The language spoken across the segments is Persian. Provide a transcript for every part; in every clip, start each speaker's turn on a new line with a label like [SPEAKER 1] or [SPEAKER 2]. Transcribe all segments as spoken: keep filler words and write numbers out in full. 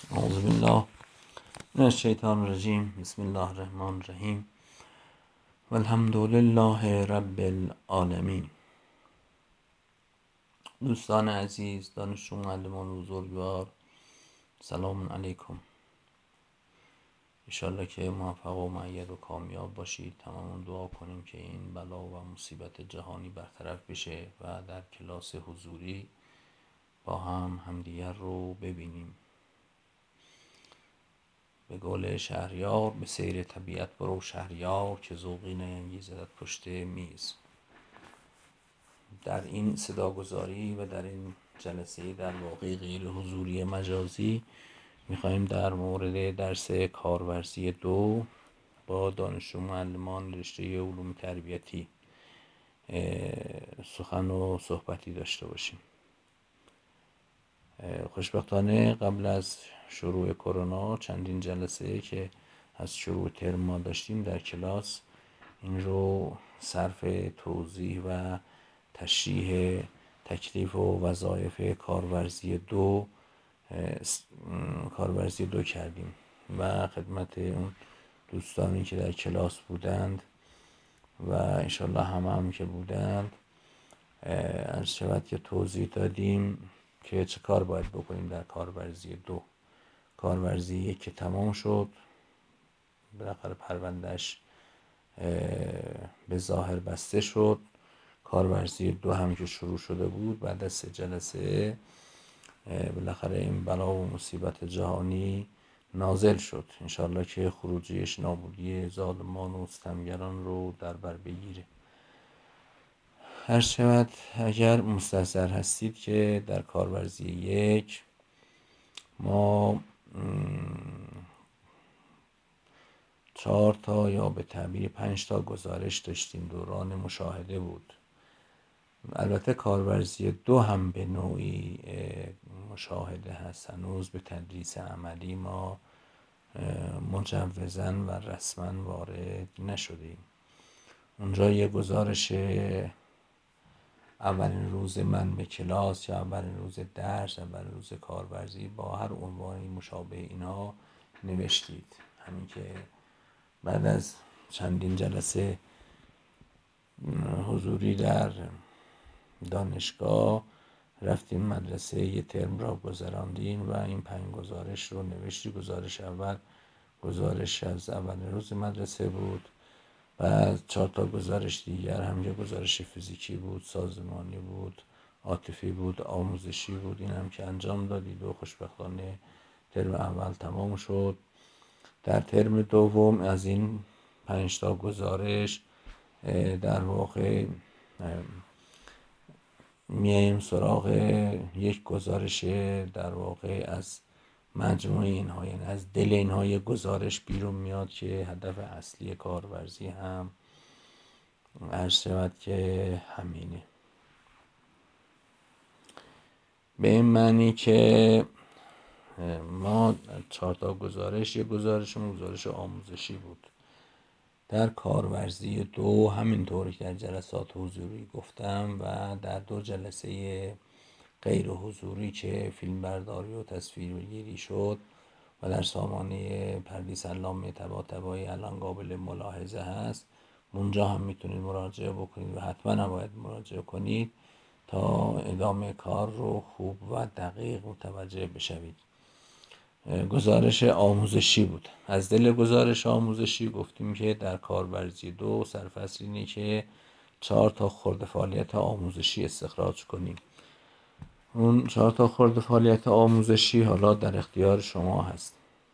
[SPEAKER 1] اعوذ بالله من الشیطان الرجیم. بسم الله الرحمن الرحیم و الحمد لله رب العالمین. دوستان عزیز، دانشجو، معلمان بزرگوار، سلام علیکم. انشالله که موفق و مؤید و کامیاب باشید. تمام دعا کنیم که این بلا و مصیبت جهانی برطرف بشه و در کلاس حضوری با هم همدیگر رو ببینیم. به قول شهریار به سیر طبیعت برو شهریار، که ذوقی نینگیزد پشت میز. در این صداگذاری و در این جلسه در واقع غیر حضوری مجازی میخواییم در مورد درس کارورزی دو با دانشجو معلمان رشته علوم تربیتی سخن و صحبتی داشته باشیم. خوشبختانه قبل از شروع کرونا چندین جلسه که از شروع ترم ما داشتیم در کلاس این رو صرف توضیح و تشریح تکلیف و وظایف کارورزی دو کارورزی دو کردیم و خدمت اون دوستانی که در کلاس بودند و انشالله همه هم که بودند عرض شود که توضیح دادیم که چه کار باید بکنیم در کارورزی دو. کارورزی یک که تمام شد، بالاخره پروندهش به ظاهر بسته شد. کارورزی دو هم که شروع شده بود بعد از سه جلسه بالاخره این بلا و مصیبت جهانی نازل شد. انشالله که خروجیش نابودی ظالمان و ستمگران رو در بر بگیره. هر شود اگر مستحضر هستید که در کارورزی یک ما چهار تا یا به تعبیر پنج تا گزارش داشتیم، دوران مشاهده بود. البته کارورزی دو هم به نوعی مشاهده هست، هنوز به تدریس عملی ما مجوزاً و رسما وارد نشدیم. اونجا یه گزارش اولین روز من به کلاس یا اولین روز درس، اولین روز کارورزی با هر عنوانی مشابه اینا نوشتید. همین که بعد از چندین جلسه حضوری در دانشگاه رفتیم مدرسه، یه ترم را گذراندین و این پنج گزارش رو نوشتی. گزارش اول گزارش از اولین روز مدرسه بود، و چهار تا گزارش دیگر هم یه گزارش فیزیکی بود، سازمانی بود، عاطفی بود، آموزشی بود. این هم که انجام دادید و خوشبختانه ترم اول تمام شد. در ترم دوم از این پنج تا گزارش در واقع میایم سراغ یک گزارش در واقع از مجموع اینها، یعنی از دل اینها یک گزارش بیرون میاد که هدف اصلی کارورزی هم عرض شود که همینه. به این معنی که ما چهار تا گزارش، یک گزارشمون گزارش آموزشی بود. در کارورزی دو همینطوری که در جلسات حضوری گفتم و در دو جلسه غیر حضوری که فیلم برداری و تصویرگیری شد و در سامانه پردیس علامه طباطبایی الان قابل ملاحظه هست، اونجا هم میتونید مراجعه بکنید و حتما نباید مراجعه کنید تا ادامه کار رو خوب و دقیق متوجه بشوید. گزارش آموزشی بود. از دل گزارش آموزشی گفتیم که در کارورزی دو سرفصل اینه که چهار تا خرد فعالیت آموزشی استخراج کنیم. اون چهار تا خرد فعالیت آموزشی حالا در اختیار شما هست.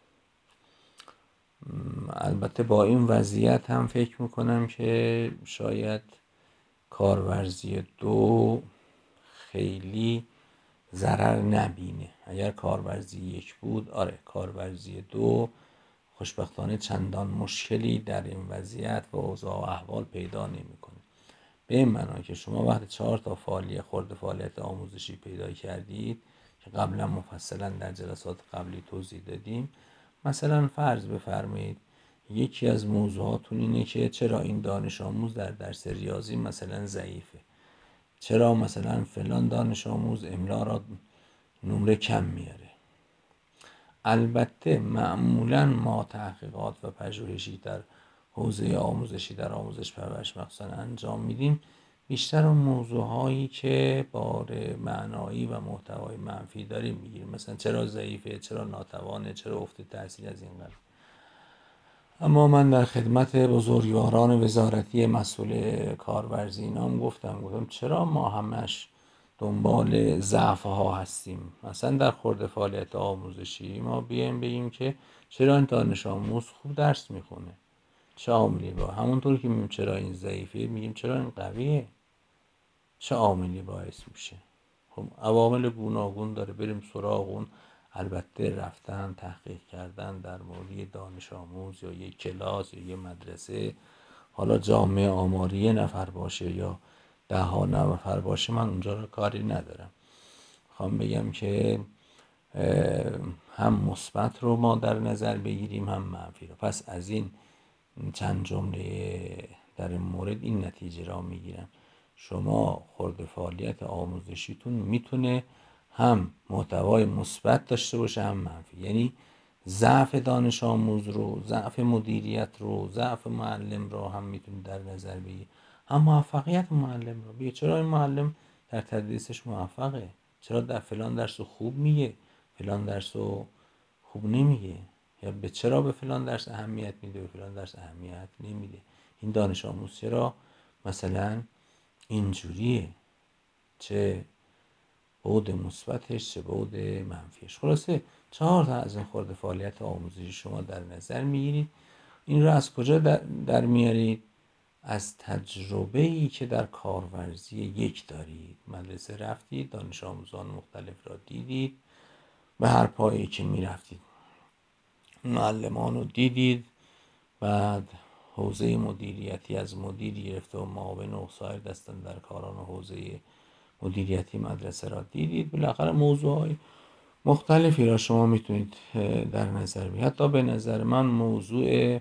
[SPEAKER 1] البته با این وضعیت هم فکر میکنم که شاید کارورزی دو خیلی ضرر نبینه. اگر کارورزی یک بود، آره کارورزی دو خوشبختانه چندان مشکلی در این وضعیت و اوضاع و احوال پیدا نمیکنه. به این معنی که شما وقتی چهار تا فعالیت خرد فعالیت آموزشی پیدا کردید که قبلا مفصلا در جلسات قبلی توضیح دادیم، مثلا فرض بفرمایید یکی از موضوعاتون اینه که چرا این دانش آموز در درس ریاضی مثلا ضعیفه، چرا مثلا فلان دانش آموز املا را نمره کم میاره. البته معمولا ما تحقیقات و پژوهشی در حوزه آموزشی در آموزش پرورش مخصوصا انجام میدیم، بیشتر اون موضوع هایی که بار معنایی و محتوای منفی داریم میگیریم، مثلا چرا ضعیفه، چرا ناتوانه، چرا افت تحصیل از این قبیل. اما من در خدمت بزرگواران وزارتی مسئول کارورزی اینا هم گفتم گفتم چرا ما همش دنبال ضعف ها هستیم؟ مثلا در خورد فعالیت آموزشی ما بیایم بگیم که چرا این دانش آموز خوب درس میخونه، چه عاملی با همونطور که میگیم چرا این ضعیفه میگیم چرا این قویه، چه عاملی باعث میشه. خب عوامل گوناگون داره، بریم سراغ اون. البته رفتن تحقیق کردن در مورد دانش آموز یا یک کلاس یا یک مدرسه، حالا جامعه آماری یه نفر باشه یا ده ها نفر باشه، من اونجا رو کاری ندارم. میخوام بگم که هم مثبت رو ما در نظر بگیریم هم منفی رو. پس از این چند جمله در این مورد این نتیجه را میگیرم شما خرد فعالیت آموزشیتون میتونه هم محتوای مثبت داشته باشه هم منفی. یعنی ضعف دانش آموز رو، ضعف مدیریت رو، ضعف معلم رو هم میتونید در نظر بگیرید، هم موفقیت معلم رو. بگید چرا این معلم در تدریسش موفقه، چرا در فلان درس خوب میگه، فلان درس خوب نمیگه، یا به چرا به فلان درس اهمیت میده، به فلان درس اهمیت نمیده. این دانش آموز چرا مثلا اینجوریه، چه بعد مثبتش چه بعد منفیش. خلاصه چهار تا از این خورده فعالیت آموزشی شما در نظر میگیرید. این رو از کجا در, در میارید؟ از تجربه ای که در کارورزی یک دارید. مدرسه رفتید، دانش آموزان مختلف را دیدید، به هر پایی که میرفتید معلمان رو دیدید، بعد حوزه مدیریتی از مدیر گرفته و معاون و سایر دستن در کاران و حوزه مدیریتی مدرسه را دیدید. بالاخره موضوعهای مختلفی را شما میتونید در نظر بگیرید. حتی به نظر من موضوع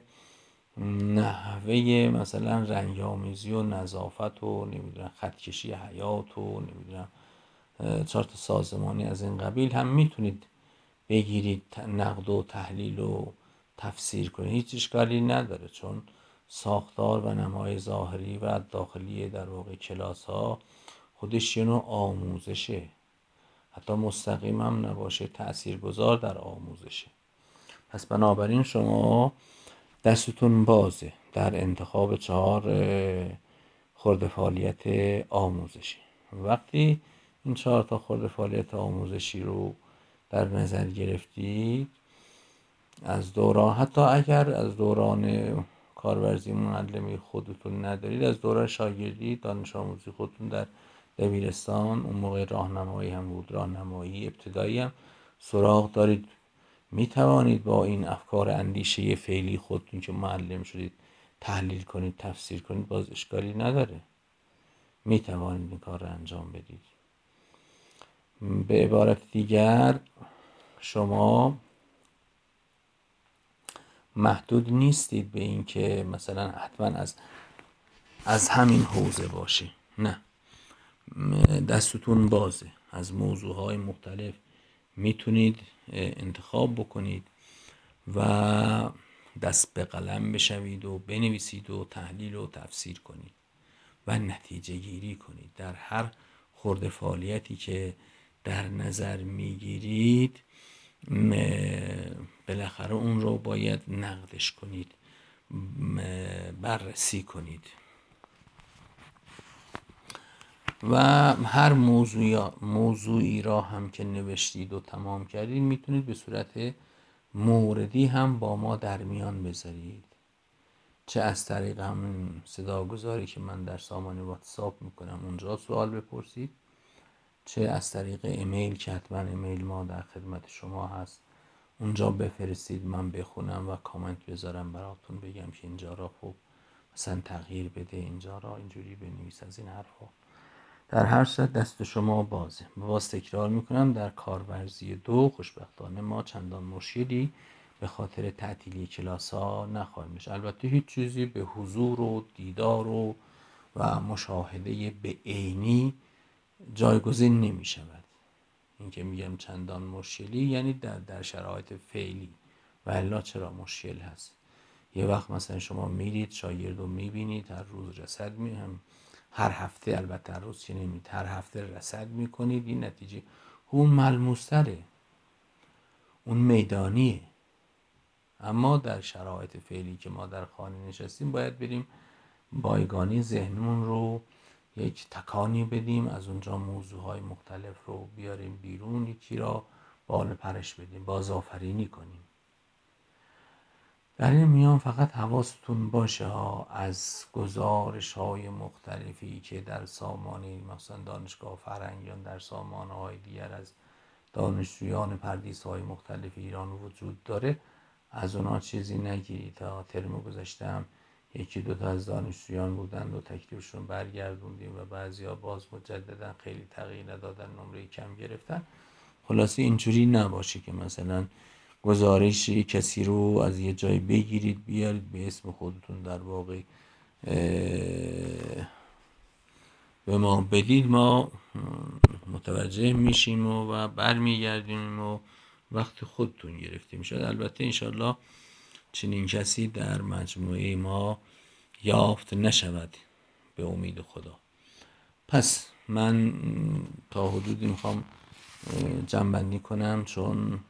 [SPEAKER 1] نحوه مثلا رنگ‌آمیزی و نظافت و نمیدونم خطکشی حیات و نمیدونم چارت سازمانی از این قبیل هم میتونید بگیرید، نقد و تحلیل و تفسیر کنید، هیچ اشکالی نداره، چون ساختار و نمای ظاهری و داخلی در واقع کلاس ها خودش یه نوع آموزشه، حتی مستقیم هم نباشه تاثیرگذار در آموزشه. پس بنابراین شما دستتون بازه در انتخاب چهار خرد فعالیت آموزشی. وقتی این چهار تا خرد فعالیت آموزشی رو در نظر گرفتید، از دوران، حتی اگر از دوران کارورزی معلمی خودتون ندارید، از دوران شاگردی دانش آموزی خودتون در دبیرستان، اون موقع راهنمایی هم بود، راهنمایی ابتدایی هم سراغ دارید، می توانید با این افکار اندیشه فعلی خودتون که معلم شدید تحلیل کنید، تفسیر کنید، باز اشکالی نداره، می توانید این کار رو انجام بدید. به عبارت دیگر شما محدود نیستید به این که مثلا حتما از از همین حوزه باشه، نه، دستتون بازه، از موضوعهای مختلف میتونید انتخاب بکنید و دست به قلم بشوید و بنویسید و تحلیل و تفسیر کنید و نتیجه گیری کنید. در هر خرد فعالیتی که در نظر میگیرید بالاخره اون رو باید نقدش کنید، بررسی کنید و هر موضوعی, موضوعی را هم که نوشتید و تمام کردید میتونید به صورت موردی هم با ما در میان بذارید، چه از طریق همون صداگذاری که من در سامانه واتساپ میکنم اونجا سوال بپرسید، چه از طریق ایمیل که حتما ایمیل ما در خدمت شما هست اونجا بفرستید، من بخونم و کامنت بذارم براتون، بگم که اینجا را خوب مثلا تغییر بده، اینجا را اینجوری بنویس، از این حرفا. در هر صورت دست شما بازه. باز تکرار میکنم در کارورزی دو خوشبختانه ما چندان مشکلی به خاطر تعطیلی کلاس ها نخواهیم داشت. البته هیچ چیزی به حضور و دیدار و و مشاهده به عینی جایگزین نمی شود. این که میگم چندان مشکلی یعنی در, در شرایط فعلی، و الا چرا مشکل هست. یه وقت مثلا شما میرید شاگرد رو میبینید هر روز رصد می هم هر هفته، البته هر روز چه نمید، هر هفته رصد میکنید، این نتیجه اون ملموستره، اون میدانیه. اما در شرایط فعلی که ما در خانه نشستیم باید بریم بایگانی ذهنمون رو یک تکانی بدیم، از اونجا موضوعهای مختلف رو بیاریم بیرون، یکی را بال پرش بدیم، بازآفرینی کنیم. در این میان فقط حواستون باشه ها از گزارش های مختلفی که در سامانه مثلا دانشگاه فرهنگیان، در سامانه های دیگر از دانشجویان پردیس های مختلف ایران وجود داره، از اونا چیزی نگیرید. تا ترم گذاشتم یکی دو تا از دانشجویان بودن و تکلیفشون برگردوندیم و بعضیا باز مجددا خیلی تغییر ندادن، نمره کم گرفتن. خلاصه اینجوری نباشه که مثلا گزارش کسی رو از یه جای بگیرید بیارید به اسم خودتون در واقع به ما بدید، ما متوجه میشیم و, و برمیگردیم و وقت خودتون گرفتیم شد. البته انشالله چنین کسی در مجموعه ما یافت نشود به امید خدا. پس من تا حدودی میخوام جمع‌بندی کنم، چون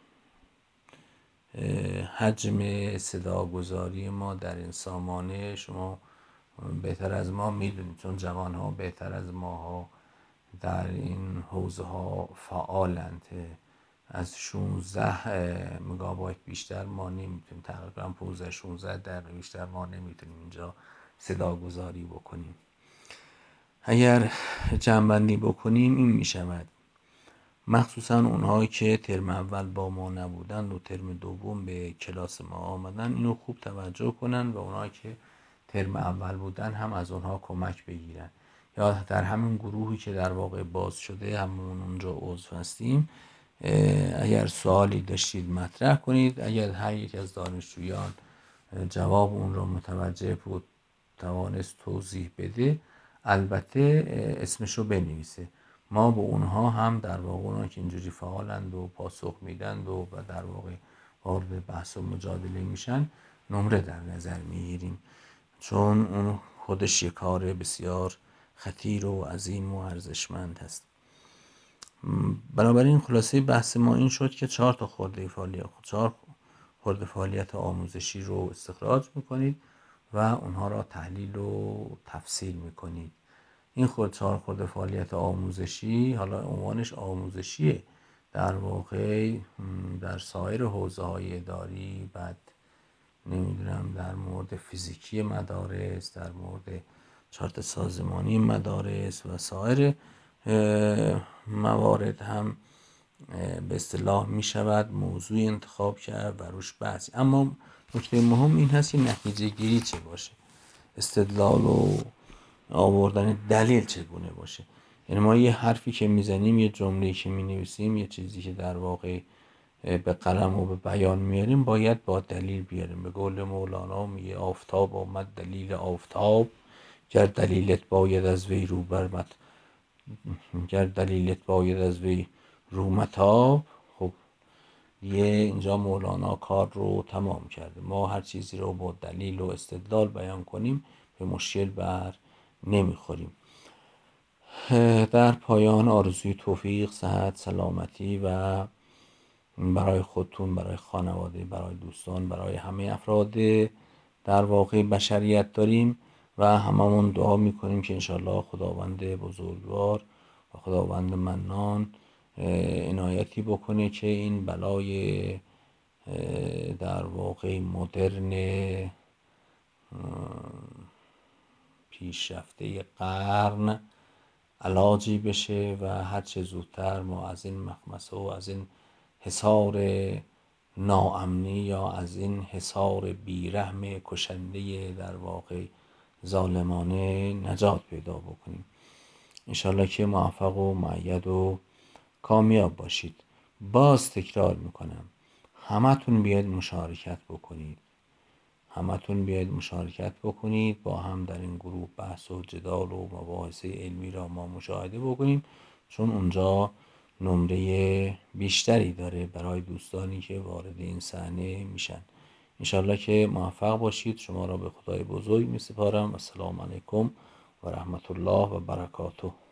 [SPEAKER 1] حجم صداگذاری ما در این سامانه شما بهتر از ما میدونید، چون جوان ها بهتر از ما ها در این حوزه ها فعالند. از شانزده مگابایت بیشتر ما نمیتونیم، تقریبا پانزده شانزده دقیقه بیشتر ما نمیتونیم اینجا صداگذاری بکنیم. اگر جمع‌بندی بکنیم این میشود مخصوصا اونهایی که ترم اول با ما نبودن و ترم دوم به کلاس ما آمدن اینو خوب توجه کنن، و اونهایی که ترم اول بودن هم از اونها کمک بگیرن، یا در همین گروهی که در واقع باز شده همون اونجا عضو هستیم، اگر سوالی داشتید مطرح کنید. اگر هر یک از دانشجویان جواب اون رو متوجه بود توانست توضیح بده، البته اسمشو بنویسه. ما به اونها هم در واقع اونها که اینجوری فعالند و پاسخ میدند و در واقع وارد بحث و مجادله میشن نمره در نظر میگیریم، چون اون خودش یک کار بسیار خطیر و عظیم و ارزشمند هست. بنابراین خلاصه بحث ما این شد که چهار تا خورده فعالیت چهار خورده فعالیت آموزشی رو استخراج میکنید و اونها را تحلیل و تفسیر میکنید. این خود چهار خورده فعالیت آموزشی، حالا عنوانش آموزشیه، در واقع در سایر حوزه های اداری، بعد نمیدونم در مورد فیزیکی مدارس، در مورد چارت سازمانی مدارس و سایر موارد هم به اصطلاح می شود موضوع انتخاب کرد و روش بحث. اما نکته مهم این هست که نتیجه گیری چه باشه، استدلال و آوردن دلیل چگونه باشه. یعنی ما یه حرفی که میزنیم، یه جمله‌ای که مینویسیم، یه چیزی که در واقع به قلم و به بیان میاریم باید با دلیل بیاریم. به قول مولانا میگه آفتاب آمد دلیل آفتاب، گر دلیلت باید از وی رو برمت گر دلیلت باید از وی رو متاب. خب یه اینجا مولانا کار رو تمام کرده. ما هر چیزی رو با دلیل و استدلال بیان کنیم به مشکل بر نمیخوریم. در پایان آرزوی توفیق، صحت، سلامتی و برای خودتون، برای خانواده، برای دوستان، برای همه افراد در واقع بشریت داریم و هممون دعا میکنیم که انشالله خداوند بزرگوار و خداوند منان عنایتی بکنه که این بلای در واقع مدرن پیشرفته قرن علاجی بشه و هر چه زودتر ما از این مخمسه و از این حصار ناامنی یا از این حصار بیرحم کشنده در واقع ظالمانه نجات پیدا بکنیم. انشالله که موفق و مؤید و کامیاب باشید. باز تکرار میکنم، همتون بیاید مشارکت بکنید همتون بیاید مشارکت بکنید با هم در این گروه بحث و جدال و مباحث علمی را ما مشاهده بکنیم، چون اونجا نمره بیشتری داره برای دوستانی که وارد این صحنه میشن. انشالله که موفق باشید. شما را به خدای بزرگ می سپارم. السلام علیکم و رحمت الله و برکاته.